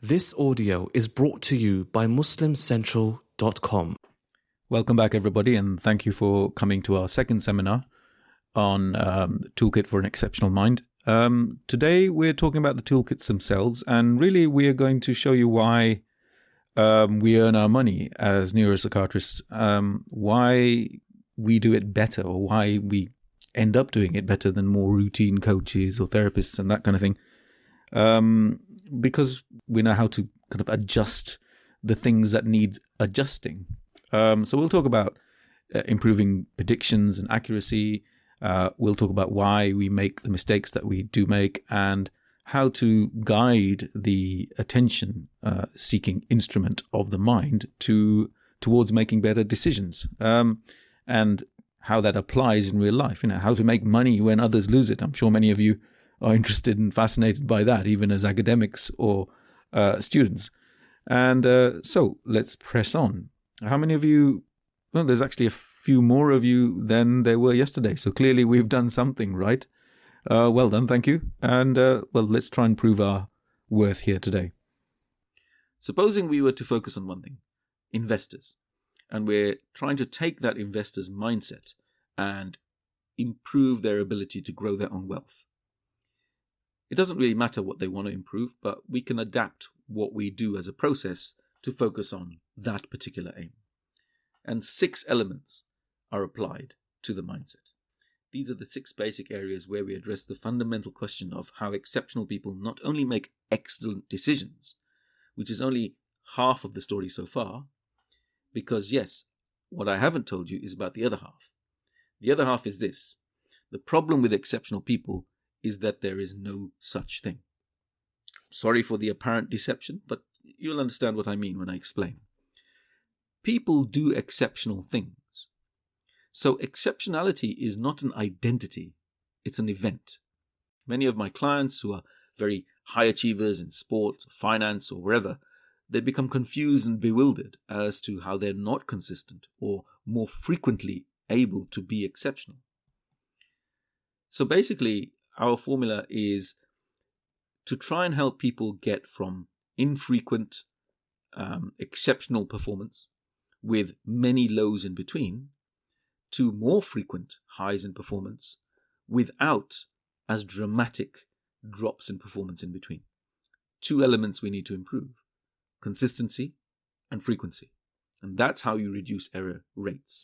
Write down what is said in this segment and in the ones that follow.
This audio is brought to you by MuslimCentral.com. Welcome back, everybody, and thank you for coming to our second seminar on the Toolkit for an Exceptional Mind. Today, we're talking about the toolkits themselves, and really, we are going to show you why we earn our money as neuropsychiatrists, why we do it better, or why we end up doing it better than more routine coaches or therapists and that kind of thing. Because we know how to kind of adjust the things that need adjusting. So we'll talk about improving predictions and accuracy. We'll talk about why we make the mistakes that we do make and how to guide the attention-seeking instrument of the mind towards making better decisions, and how that applies in real life. You know, how to make money when others lose it. I'm sure many of you are interested and fascinated by that, even as academics or students. And so let's press on. How many of you? Well, there's actually a few more of you than there were yesterday. So clearly we've done something right. Well done, thank you. And well, let's try and prove our worth here today. Supposing we were to focus on one thing, investors, and we're trying to take that investor's mindset and improve their ability to grow their own wealth. It doesn't really matter what they want to improve, but we can adapt what we do as a process to focus on that particular aim. And 6 elements are applied to the mindset. These are the 6 basic areas where we address the fundamental question of how exceptional people not only make excellent decisions, which is only half of the story so far, because yes, what I haven't told you is about the other half. The other half is this: the problem with exceptional people is that there is no such thing. Sorry for the apparent deception, but you'll understand what I mean when I explain. People do exceptional things. So exceptionality is not an identity, it's an event. Many of my clients who are very high achievers in sport, finance, or wherever, they become confused and bewildered as to how they're not consistent or more frequently able to be exceptional. So basically, our formula is to try and help people get from infrequent, exceptional performance with many lows in between to more frequent highs in performance without as dramatic drops in performance in between. 2 elements we need to improve: consistency and frequency. And that's how you reduce error rates.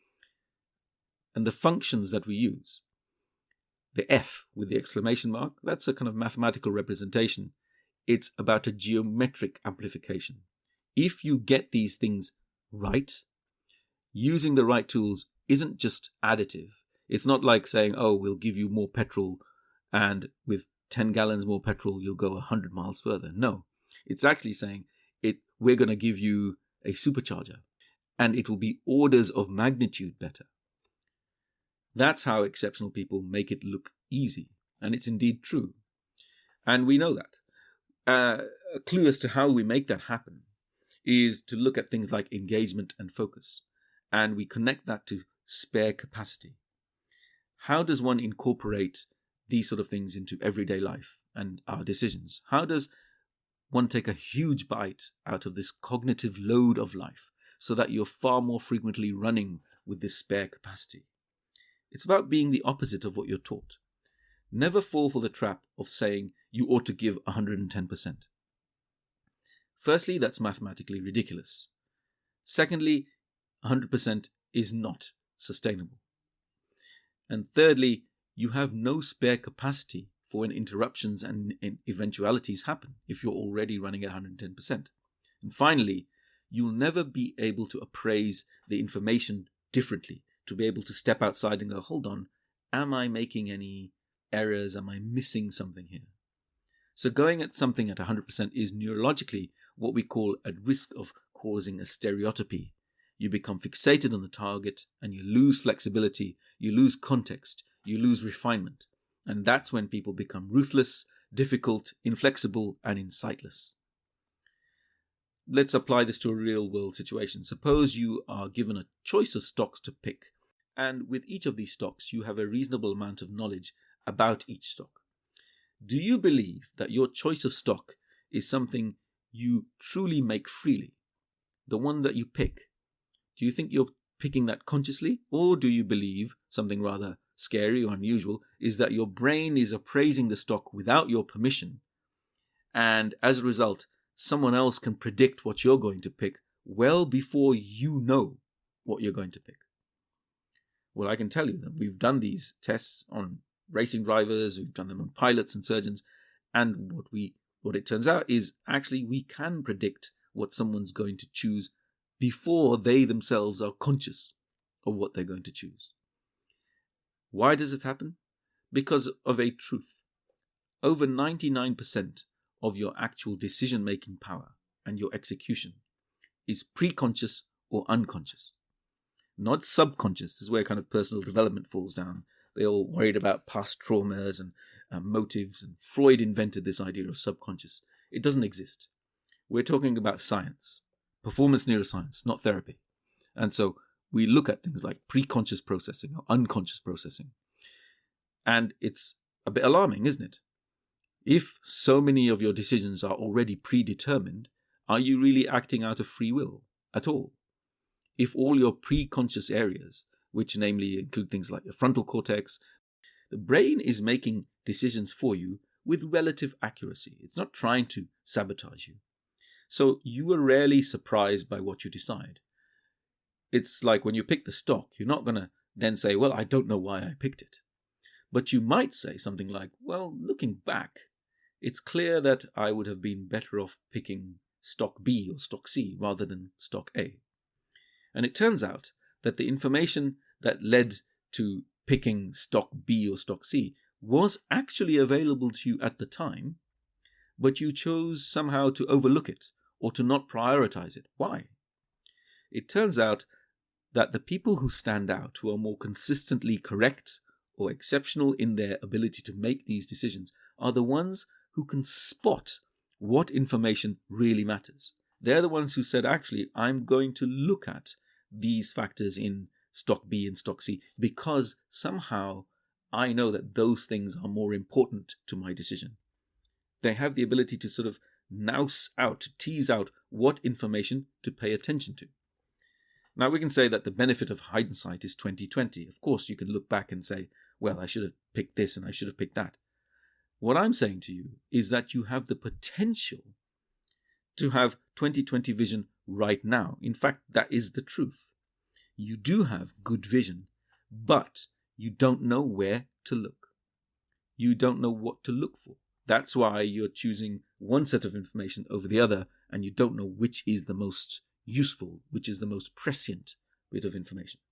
And the functions that we use, the F with the exclamation mark, that's a kind of mathematical representation. It's about a geometric amplification. If you get these things right, using the right tools isn't just additive. It's not like saying, oh, we'll give you more petrol and with 10 gallons more petrol, you'll go 100 miles further. No, it's actually saying we're going to give you a supercharger and it will be orders of magnitude better. That's how exceptional people make it look easy. And it's indeed true. And we know that. A clue as to how we make that happen is to look at things like engagement and focus. And we connect that to spare capacity. How does one incorporate these sort of things into everyday life and our decisions? How does one take a huge bite out of this cognitive load of life so that you're far more frequently running with this spare capacity? It's about being the opposite of what you're taught. Never fall for the trap of saying you ought to give 110%. Firstly, that's mathematically ridiculous. Secondly, 100% is not sustainable. And thirdly, you have no spare capacity for when interruptions and eventualities happen if you're already running at 110%. And finally, you'll never be able to appraise the information differently, to be able to step outside and go, hold on, am I making any errors? Am I missing something here? So going at something at 100% is neurologically what we call at risk of causing a stereotypy. You become fixated on the target and you lose flexibility, you lose context, you lose refinement. And that's when people become ruthless, difficult, inflexible, and insightless. Let's apply this to a real-world situation. Suppose you are given a choice of stocks to pick, and with each of these stocks, you have a reasonable amount of knowledge about each stock. Do you believe that your choice of stock is something you truly make freely, the one that you pick, do you think you're picking that consciously? Or do you believe something rather scary or unusual is that your brain is appraising the stock without your permission, and as a result, someone else can predict what you're going to pick well before you know what you're going to pick? Well, I can tell you that we've done these tests on racing drivers, we've done them on pilots and surgeons, and what it turns out is actually we can predict what someone's going to choose before they themselves are conscious of what they're going to choose. Why does it happen? Because of a truth. Over 99% of your actual decision-making power and your execution is pre-conscious or unconscious. Not subconscious. This is where kind of personal development falls down. They're all worried about past traumas and motives, and Freud invented this idea of subconscious. It doesn't exist. We're talking about science, performance neuroscience, not therapy. And so we look at things like pre-conscious processing or unconscious processing. And it's a bit alarming, isn't it? If so many of your decisions are already predetermined, are you really acting out of free will at all? If all your pre-conscious areas, which namely include things like your frontal cortex, the brain is making decisions for you with relative accuracy. It's not trying to sabotage you. So you are rarely surprised by what you decide. It's like when you pick the stock, you're not going to then say, well, I don't know why I picked it. But you might say something like, well, looking back, it's clear that I would have been better off picking stock B or stock C rather than stock A. And it turns out that the information that led to picking stock B or stock C was actually available to you at the time, but you chose somehow to overlook it or to not prioritize it. Why? It turns out that the people who stand out, who are more consistently correct or exceptional in their ability to make these decisions, are the ones who can spot what information really matters. They're the ones who said, actually, I'm going to look at these factors in stock B and stock C because somehow I know that those things are more important to my decision. They have the ability to sort of nous out, to tease out what information to pay attention to. Now, we can say that the benefit of hindsight is 20/20. Of course, you can look back and say, well, I should have picked this and I should have picked that. What I'm saying to you is that you have the potential to have 20/20 vision right now. In fact, that is the truth. You do have good vision, but you don't know where to look. You don't know what to look for. That's why you're choosing one set of information over the other, and you don't know which is the most useful, which is the most prescient bit of information.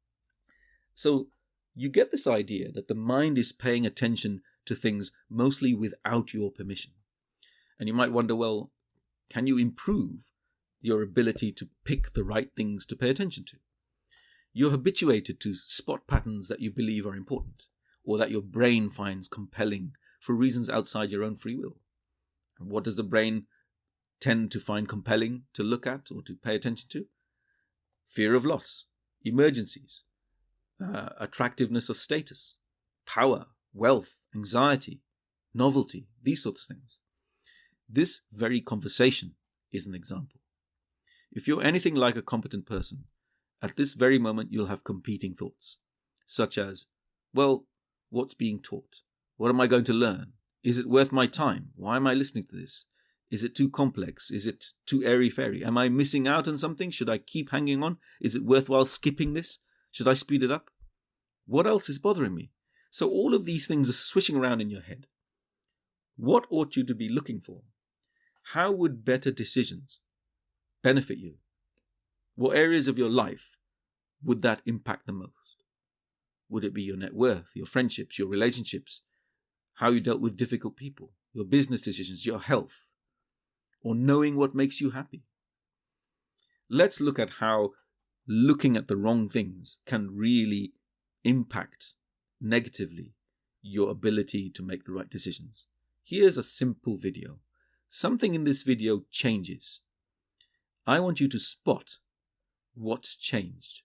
So you get this idea that the mind is paying attention to things mostly without your permission. And you might wonder, well, can you improve your ability to pick the right things to pay attention to? You're habituated to spot patterns that you believe are important, or that your brain finds compelling for reasons outside your own free will. And what does the brain tend to find compelling to look at or to pay attention to? Fear of loss, emergencies, attractiveness of status, power, wealth, anxiety, novelty, these sorts of things. This very conversation is an example. If you're anything like a competent person, at this very moment you'll have competing thoughts, such as, well, what's being taught? What am I going to learn? Is it worth my time? Why am I listening to this? Is it too complex? Is it too airy-fairy? Am I missing out on something? Should I keep hanging on? Is it worthwhile skipping this? Should I speed it up? What else is bothering me? So all of these things are swishing around in your head. What ought you to be looking for? How would better decisions benefit you? What areas of your life would that impact the most? Would it be your net worth, your friendships, your relationships, how you dealt with difficult people, your business decisions, your health, or knowing what makes you happy? Let's look at how looking at the wrong things can really impact negatively your ability to make the right decisions. Here's a simple video. Something in this video changes. I want you to spot what's changed.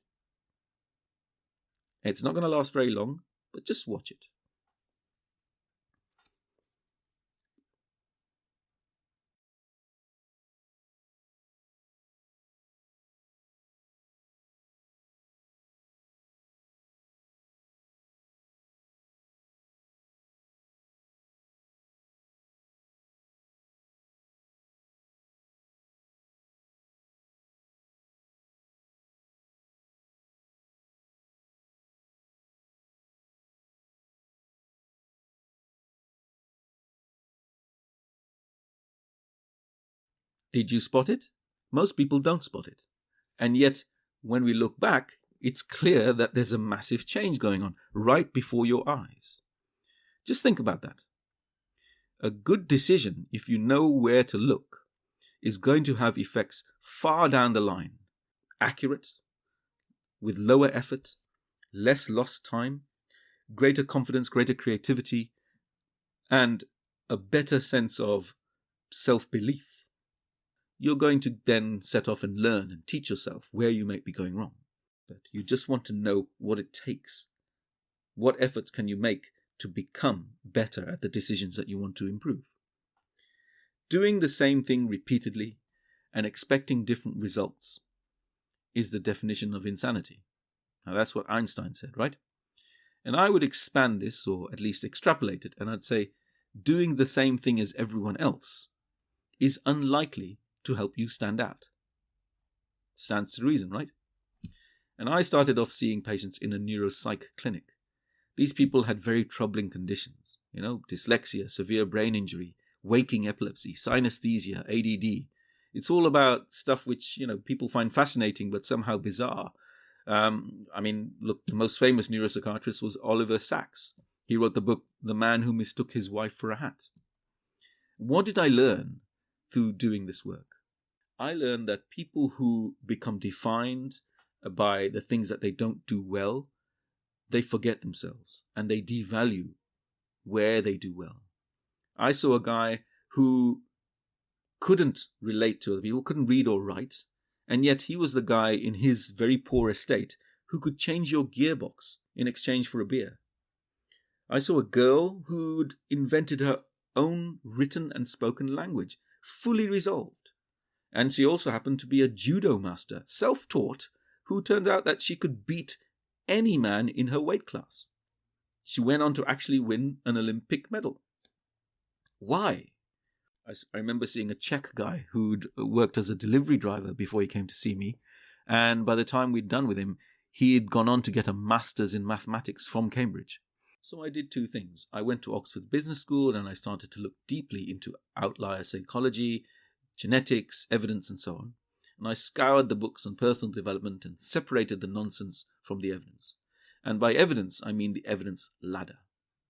It's not going to last very long, but just watch it. Did you spot it? Most people don't spot it. And yet, when we look back, it's clear that there's a massive change going on right before your eyes. Just think about that. A good decision, if you know where to look, is going to have effects far down the line. Accurate, with lower effort, less lost time, greater confidence, greater creativity, and a better sense of self-belief. You're going to then set off and learn and teach yourself where you might be going wrong. But you just want to know what it takes. What efforts can you make to become better at the decisions that you want to improve? Doing the same thing repeatedly and expecting different results is the definition of insanity. Now that's what Einstein said, right? And I would expand this, or at least extrapolate it, and I'd say doing the same thing as everyone else is unlikely to help you stand out. Stands to reason, right? And I started off seeing patients in a neuropsych clinic. These people had very troubling conditions, dyslexia, severe brain injury, waking epilepsy, synesthesia, ADD. It's all about stuff which, people find fascinating but somehow bizarre. Look, the most famous neuropsychiatrist was Oliver Sacks. He wrote the book, The Man Who Mistook His Wife for a Hat. What did I learn through doing this work? I learned that people who become defined by the things that they don't do well, they forget themselves and they devalue where they do well. I saw a guy who couldn't relate to other people, couldn't read or write, and yet he was the guy in his very poor estate who could change your gearbox in exchange for a beer. I saw a girl who'd invented her own written and spoken language, fully resolved. And she also happened to be a judo master, self-taught, who turned out that she could beat any man in her weight class. She went on to actually win an Olympic medal. Why? I remember seeing a Czech guy who'd worked as a delivery driver before he came to see me, and by the time we'd done with him, he had gone on to get a master's in mathematics from Cambridge. So I did two things. I went to Oxford Business School and I started to look deeply into outlier psychology, genetics, evidence, and so on. And I scoured the books on personal development and separated the nonsense from the evidence. And by evidence, I mean the evidence ladder.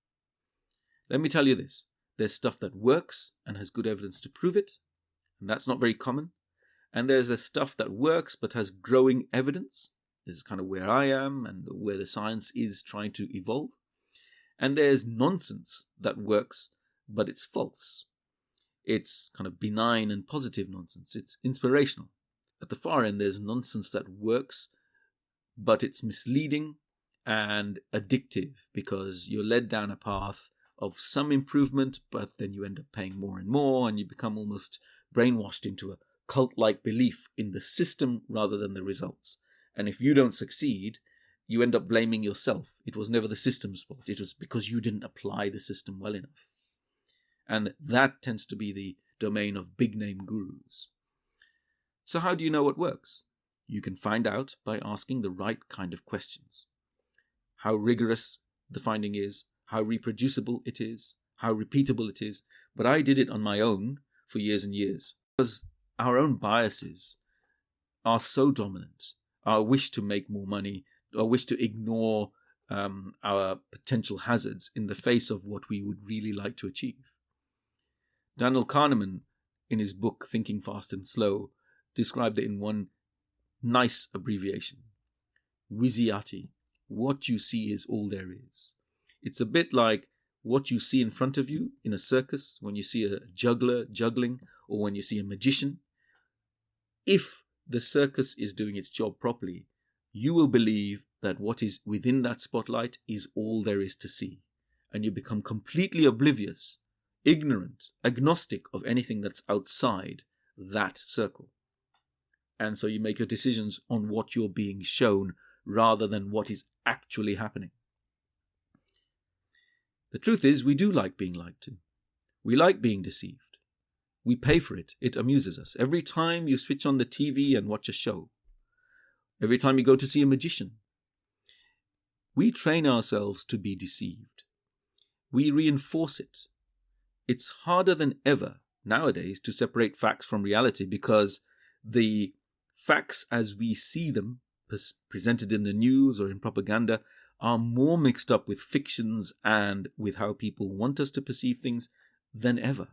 Let me tell you this. There's stuff that works and has good evidence to prove it, and that's not very common. And there's a stuff that works but has growing evidence. This is kind of where I am and where the science is trying to evolve. And there's nonsense that works, but it's false. It's kind of benign and positive nonsense. It's inspirational. At the far end, there's nonsense that works, but it's misleading and addictive because you're led down a path of some improvement, but then you end up paying more and more, and you become almost brainwashed into a cult-like belief in the system rather than the results. And if you don't succeed, you end up blaming yourself. It was never the system's fault. It was because you didn't apply the system well enough. And that tends to be the domain of big-name gurus. So how do you know what works? You can find out by asking the right kind of questions. How rigorous the finding is, how reproducible it is, how repeatable it is. But I did it on my own for years and years. Because our own biases are so dominant. Our wish to make more money, our wish to ignore our potential hazards in the face of what we would really like to achieve. Daniel Kahneman, in his book Thinking Fast and Slow, described it in one nice abbreviation. WYSIATI. What you see is all there is. It's a bit like what you see in front of you in a circus, when you see a juggler juggling, or when you see a magician. If the circus is doing its job properly, you will believe that what is within that spotlight is all there is to see. And you become completely oblivious, ignorant, agnostic of anything that's outside that circle. And so you make your decisions on what you're being shown rather than what is actually happening. The truth is, we do like being lied to. We like being deceived. We pay for it. It amuses us. Every time you switch on the TV and watch a show, every time you go to see a magician, we train ourselves to be deceived. We reinforce it. It's harder than ever nowadays to separate facts from reality, because the facts as we see them presented in the news or in propaganda are more mixed up with fictions and with how people want us to perceive things than ever.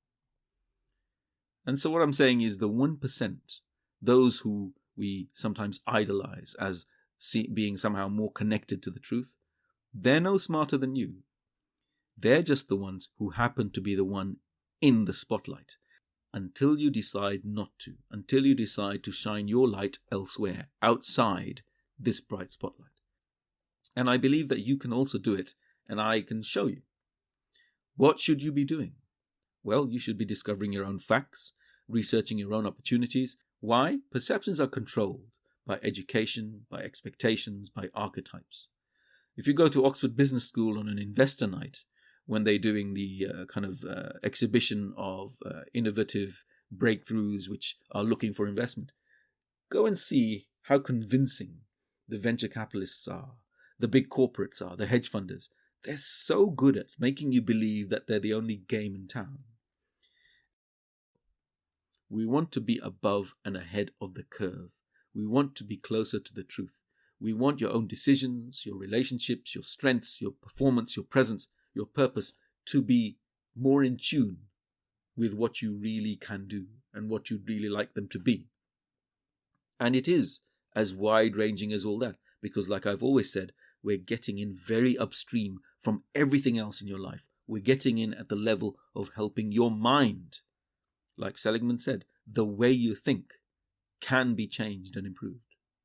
And so what I'm saying is the 1%, those who we sometimes idolize as being somehow more connected to the truth, they're no smarter than you. They're just the ones who happen to be the one in the spotlight, until you decide not to, until you decide to shine your light elsewhere, outside this bright spotlight. And I believe that you can also do it, and I can show you. What should you be doing? Well, you should be discovering your own facts, researching your own opportunities. Why? Perceptions are controlled by education, by expectations, by archetypes. If you go to Oxford Business School on an investor night, when they're doing the exhibition of innovative breakthroughs which are looking for investment, go and see how convincing the venture capitalists are, the big corporates are, the hedge funders. They're so good at making you believe that they're the only game in town. We want to be above and ahead of the curve. We want to be closer to the truth. We want your own decisions, your relationships, your strengths, your performance, your presence, your purpose to be more in tune with what you really can do and what you'd really like them to be. And it is as wide-ranging as all that, because like I've always said, we're getting in very upstream from everything else in your life. We're getting in at the level of helping your mind. Like Seligman said, the way you think can be changed and improved.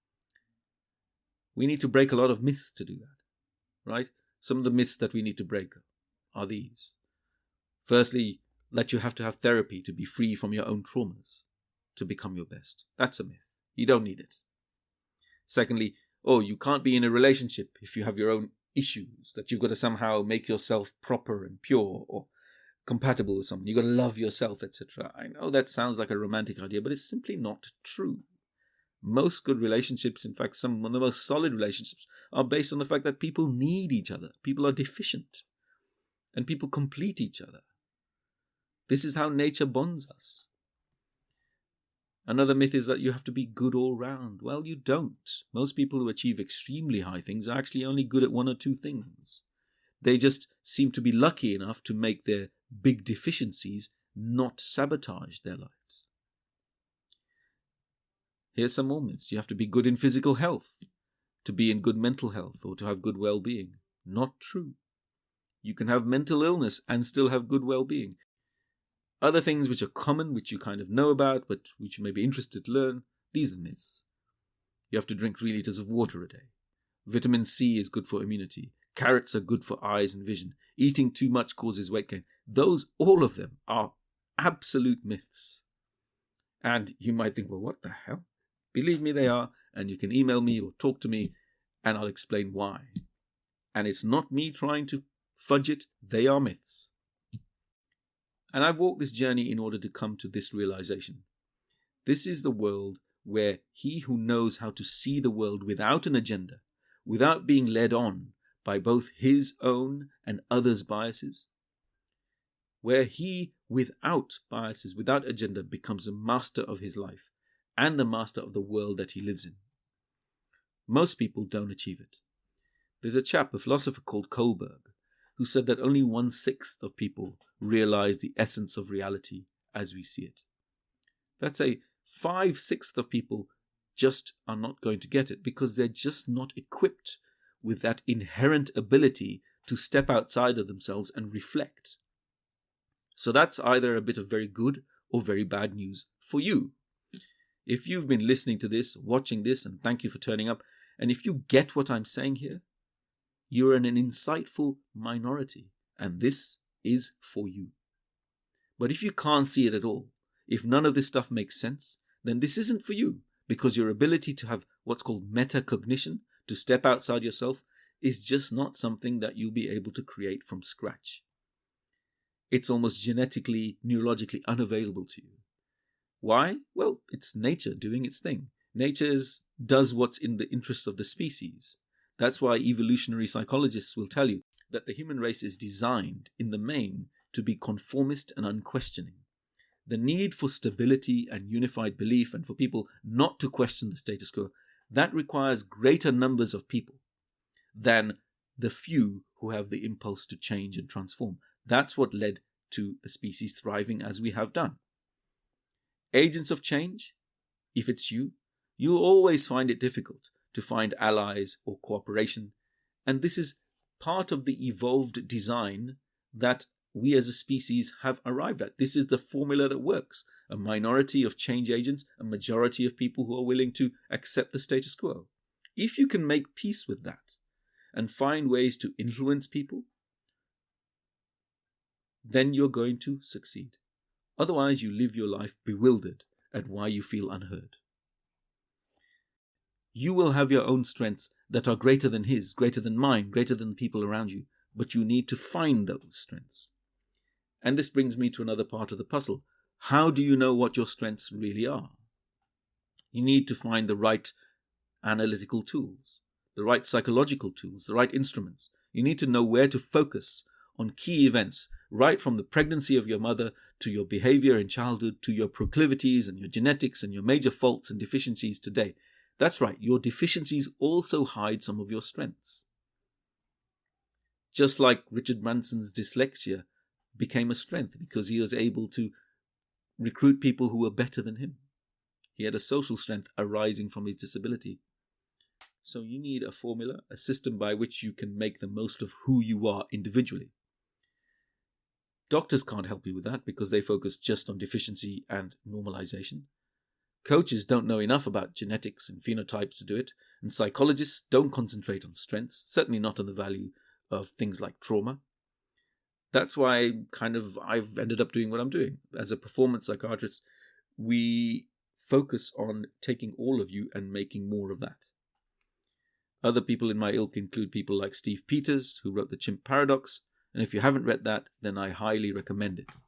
We need to break a lot of myths to do that, right? Some of the myths that we need to break are these. Firstly, that you have to have therapy to be free from your own traumas, to become your best. That's a myth. You don't need it. Secondly, you can't be in a relationship if you have your own issues, that you've got to somehow make yourself proper and pure or compatible with someone. You've got to love yourself, etc. I know that sounds like a romantic idea, but it's simply not true. Most good relationships, in fact, some of the most solid relationships, are based on the fact that people need each other. People are deficient, and people complete each other. This is how nature bonds us. Another myth is that you have to be good all round. Well, you don't. Most people who achieve extremely high things are actually only good at one or two things. They just seem to be lucky enough to make their big deficiencies not sabotage their lives. Here's some more myths. You have to be good in physical health to be in good mental health or to have good well-being. Not true. You can have mental illness and still have good well-being. Other things which are common, which you kind of know about, but which you may be interested to learn, these are the myths. You have to drink 3 liters of water a day. Vitamin C is good for immunity. Carrots are good for eyes and vision. Eating too much causes weight gain. All of them are absolute myths. And you might think, well, what the hell? Believe me, they are. And you can email me or talk to me and I'll explain why. And it's not me trying to fudge it. They are myths. And I've walked this journey in order to come to this realization. This is the world where he who knows how to see the world without an agenda, without being led on by both his own and others' biases, where he, without biases, without agenda, becomes a master of his life and the master of the world that he lives in. Most people don't achieve it. There's a philosopher called Kohlberg, who said that only 1/6 of people realize the essence of reality as we see it. That's 5/6 of people just are not going to get it because they're just not equipped with that inherent ability to step outside of themselves and reflect. So that's either a bit of very good or very bad news for you. If you've been listening to this, watching this, and thank you for turning up, and if you get what I'm saying here, you're in an insightful minority, and this is for you. But if you can't see it at all, if none of this stuff makes sense, then this isn't for you, because your ability to have what's called metacognition, to step outside yourself, is just not something that you'll be able to create from scratch. It's almost genetically, neurologically unavailable to you. Why? Well, it's nature doing its thing. Nature does what's in the interest of the species. That's why evolutionary psychologists will tell you that the human race is designed, in the main, to be conformist and unquestioning. the need for stability and unified belief, and for people not to question the status quo, that requires greater numbers of people than the few who have the impulse to change and transform. That's what led to the species thriving as we have done. Agents of change, if it's you, you'll always find it difficult to find allies or cooperation, and this is part of the evolved design that we as a species have arrived at. This is the formula that works. A minority of change agents, a majority of people who are willing to accept the status quo. If you can make peace with that and find ways to influence people, then you're going to succeed. Otherwise, you live your life bewildered at why you feel unheard. You will have your own strengths that are greater than his, greater than mine, greater than the people around you, but you need to find those strengths. And this brings me to another part of the puzzle. How do you know what your strengths really are? You need to find the right analytical tools, the right psychological tools, the right instruments. You need to know where to focus on key events, right from the pregnancy of your mother to your behavior in childhood, to your proclivities and your genetics and your major faults and deficiencies today. That's right, your deficiencies also hide some of your strengths. Just like Richard Branson's dyslexia became a strength because he was able to recruit people who were better than him. He had a social strength arising from his disability. So you need a formula, a system by which you can make the most of who you are individually. Doctors can't help you with that because they focus just on deficiency and normalization. Coaches don't know enough about genetics and phenotypes to do it, and psychologists don't concentrate on strengths, certainly not on the value of things like trauma. That's why I've ended up doing what I'm doing. As a performance psychiatrist, we focus on taking all of you and making more of that. Other people in my ilk include people like Steve Peters, who wrote The Chimp Paradox, and if you haven't read that, then I highly recommend it.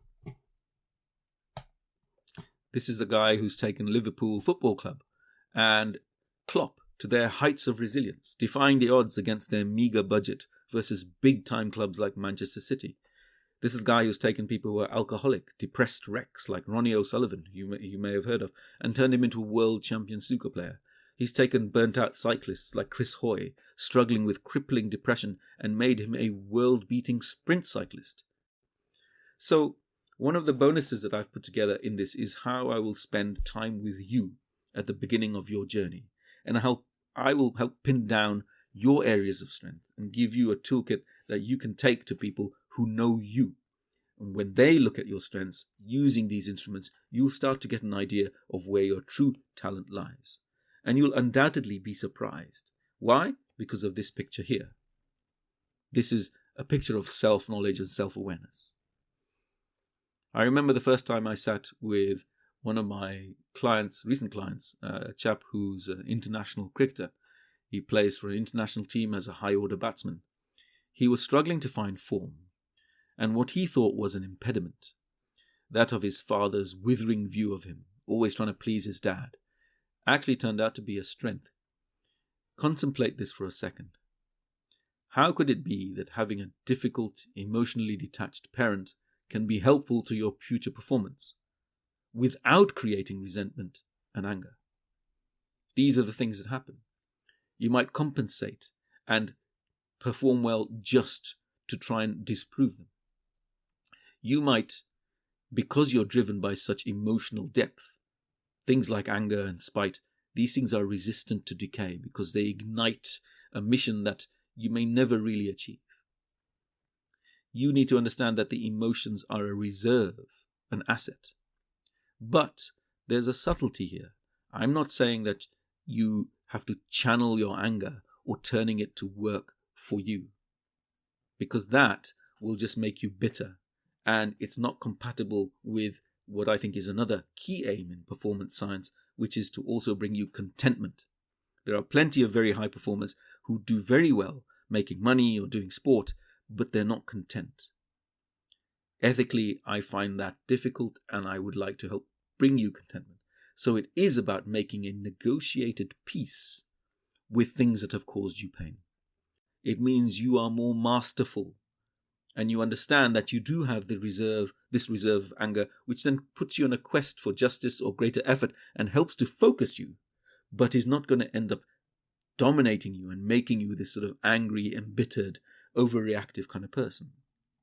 This is the guy who's taken Liverpool Football Club and Klopp to their heights of resilience, defying the odds against their meagre budget versus big-time clubs like Manchester City. This is the guy who's taken people who are alcoholic, depressed wrecks like Ronnie O'Sullivan, you may have heard of, and turned him into a world champion snooker player. He's taken burnt-out cyclists like Chris Hoy, struggling with crippling depression, and made him a world-beating sprint cyclist. So, one of the bonuses that I've put together in this is how I will spend time with you at the beginning of your journey, and I will help pin down your areas of strength and give you a toolkit that you can take to people who know you. And when they look at your strengths using these instruments, you'll start to get an idea of where your true talent lies. And you'll undoubtedly be surprised. Why? Because of this picture here. This is a picture of self-knowledge and self-awareness. I remember the first time I sat with one of my clients, recent clients, a chap who's an international cricketer. He plays for an international team as a high-order batsman. He was struggling to find form, and what he thought was an impediment, that of his father's withering view of him, always trying to please his dad, actually turned out to be a strength. Contemplate this for a second. How could it be that having a difficult, emotionally detached parent can be helpful to your future performance without creating resentment and anger? These are the things that happen. You might compensate and perform well just to try and disprove them. You might, because you're driven by such emotional depth, things like anger and spite, these things are resistant to decay because they ignite a mission that you may never really achieve. You need to understand that the emotions are a reserve, an asset. But there's a subtlety here. I'm not saying that you have to channel your anger or turning it to work for you, because that will just make you bitter, and it's not compatible with what I think is another key aim in performance science, which is to also bring you contentment. There are plenty of very high performers who do very well making money or doing sport, but they're not content. Ethically, I find that difficult, and I would like to help bring you contentment. So it is about making a negotiated peace with things that have caused you pain. It means you are more masterful and you understand that you do have this reserve of anger, which then puts you on a quest for justice or greater effort and helps to focus you, but is not going to end up dominating you and making you this sort of angry, embittered, overreactive kind of person.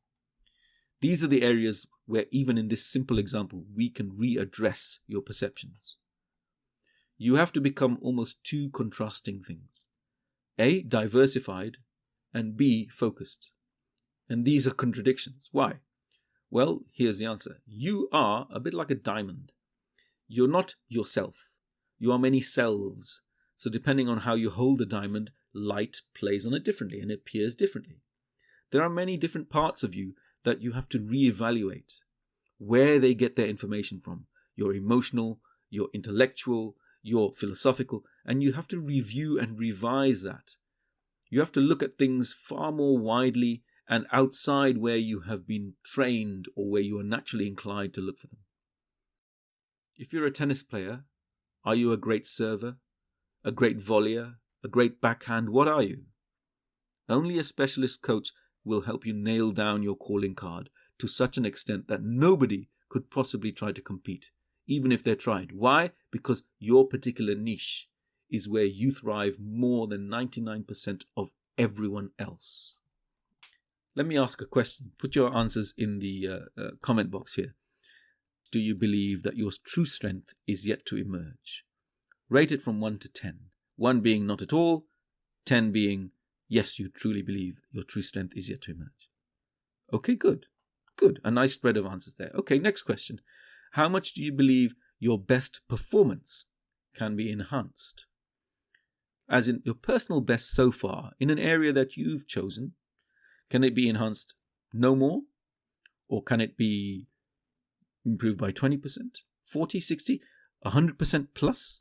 These are the areas where, even in this simple example, we can readdress your perceptions. You have to become almost two contrasting things. A, diversified, and B, focused. And these are contradictions. Why? Well, here's the answer. You are a bit like a diamond. You're not yourself. You are many selves. So depending on how you hold the diamond, light plays on it differently and it appears differently. There are many different parts of you that you have to reevaluate where they get their information from. Your emotional, your intellectual, your philosophical, and you have to review and revise that. You have to look at things far more widely and outside where you have been trained or where you are naturally inclined to look for them. If you're a tennis player, are you a great server, a great volleyer, a great backhand? What are you? Only a specialist coach will help you nail down your calling card to such an extent that nobody could possibly try to compete, even if they tried. Why? Because your particular niche is where you thrive more than 99% of everyone else. Let me ask a question. Put your answers in the comment box here. Do you believe that your true strength is yet to emerge? Rate it from 1 to 10. 1 being not at all, 10 being yes, you truly believe your true strength is yet to emerge. Okay, good. Good. A nice spread of answers there. Okay, next question. How much do you believe your best performance can be enhanced? As in your personal best so far in an area that you've chosen, can it be enhanced no more? Or can it be improved by 20%, 40, 60, 100% plus?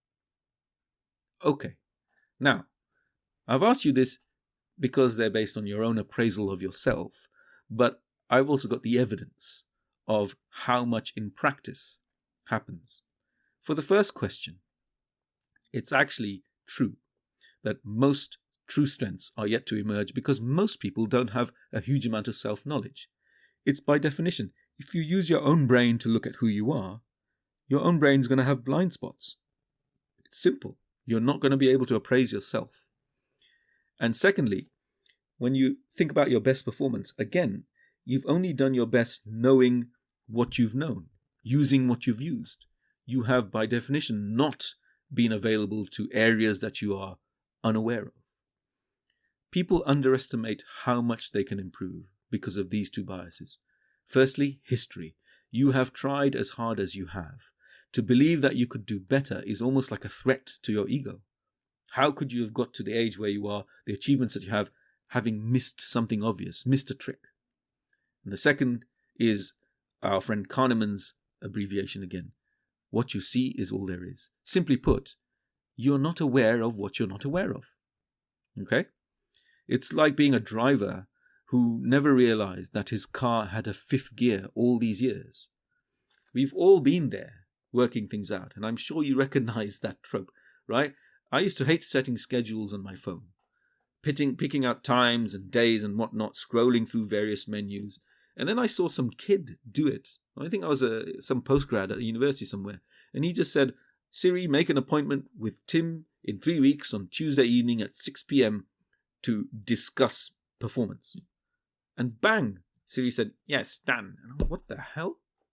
Okay. Now, I've asked you this because they're based on your own appraisal of yourself, but I've also got the evidence of how much in practice happens. For the first question, it's actually true that most true strengths are yet to emerge because most people don't have a huge amount of self-knowledge. It's by definition, if you use your own brain to look at who you are, your own brain's going to have blind spots. It's simple. You're not going to be able to appraise yourself. And secondly, when you think about your best performance, again, you've only done your best knowing what you've known, using what you've used. You have, by definition, not been available to areas that you are unaware of. People underestimate how much they can improve because of these two biases. Firstly, history. You have tried as hard as you have. To believe that you could do better is almost like a threat to your ego. How could you have got to the age where you are, the achievements that you have, having missed something obvious, missed a trick? And the second is our friend Kahneman's abbreviation again. What you see is all there is. Simply put, you're not aware of what you're not aware of. Okay? It's like being a driver who never realized that his car had a fifth gear all these years. We've all been there, working things out, and I'm sure you recognize that trope, right? I used to hate setting schedules on my phone, picking out times and days and whatnot, scrolling through various menus, and then I saw some kid do it. I think I was some postgrad at a university somewhere, and he just said, Siri, make an appointment with Tim in 3 weeks on Tuesday evening at 6 p.m. to discuss performance. And bang, Siri said, yes, done. And I'm like, what the hell?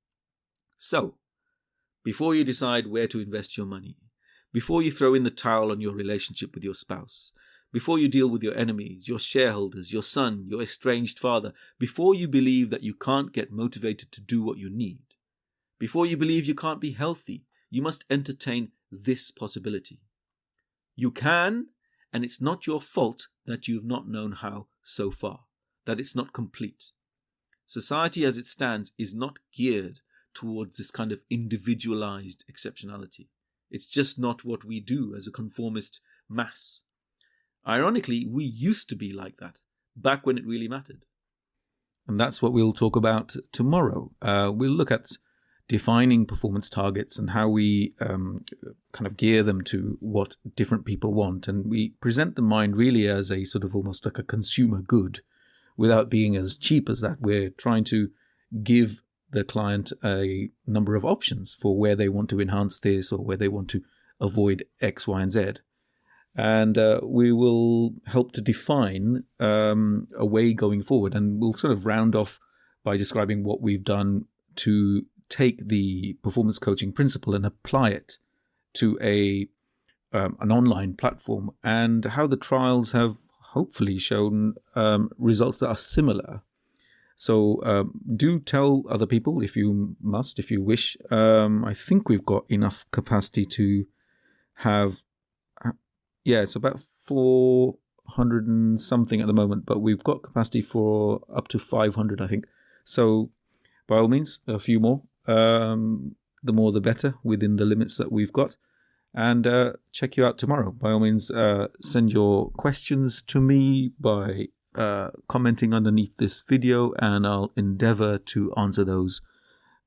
So, before you decide where to invest your money, before you throw in the towel on your relationship with your spouse, before you deal with your enemies, your shareholders, your son, your estranged father, before you believe that you can't get motivated to do what you need, before you believe you can't be healthy, you must entertain this possibility. You can, and it's not your fault that you've not known how so far, that it's not complete. Society as it stands is not geared towards this kind of individualized exceptionality. It's just not what we do as a conformist mass. Ironically, we used to be like that, back when it really mattered. And that's what we'll talk about tomorrow. We'll look at defining performance targets and how we kind of gear them to what different people want. And we present the mind really as a sort of almost like a consumer good, without being as cheap as that. We're trying to give the client a number of options for where they want to enhance this or where they want to avoid X, Y, and Z. And we will help to define a way going forward. And we'll sort of round off by describing what we've done to take the performance coaching principle and apply it to an online platform, and how the trials have hopefully shown results that are similar. So do tell other people if you must, if you wish. I think we've got enough capacity to have, it's about 400 and something at the moment, but we've got capacity for up to 500, I think. So by all means, a few more. The more the better, within the limits that we've got. And check you out tomorrow. By all means, send your questions to me by commenting underneath this video, and I'll endeavor to answer those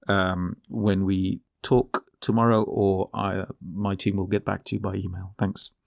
when we talk tomorrow, or my team will get back to you by email. Thanks.